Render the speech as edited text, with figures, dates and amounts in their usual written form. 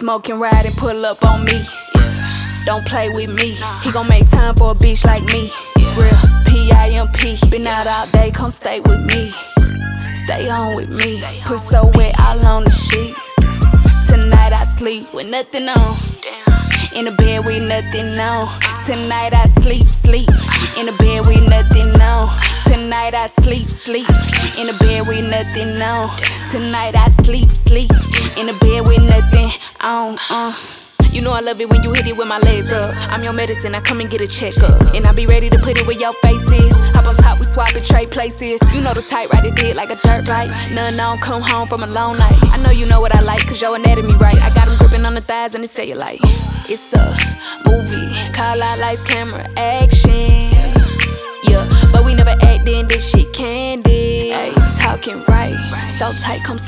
smoke and ride and pull up on me. Don't play with me. He gon' make time for a bitch like me. Real P.I.M.P. Been out all day, come stay with me. Stay on with me. Put so wet all on the sheets. Tonight I sleep with nothing on. In the bed with nothing on. Tonight I sleep. In the bed with nothing on. Tonight I sleep. In the bed with nothing on. Tonight I sleep. In the bed with nothing on. You know I love it when you hit it with my legs up. I'm your medicine, I come and get a checkup. And I be ready to put it where your face is. Hop on top, we swap and trade places. You know the type, ride it like a dirt bike. None on, come home from a long night. I know you know what I like, cause your anatomy right. I got them gripping on the thighs and the cellulite. It's a movie, call out lights, camera, action. Yeah, but we never act in this shit candy. Ay, talking right, so tight, come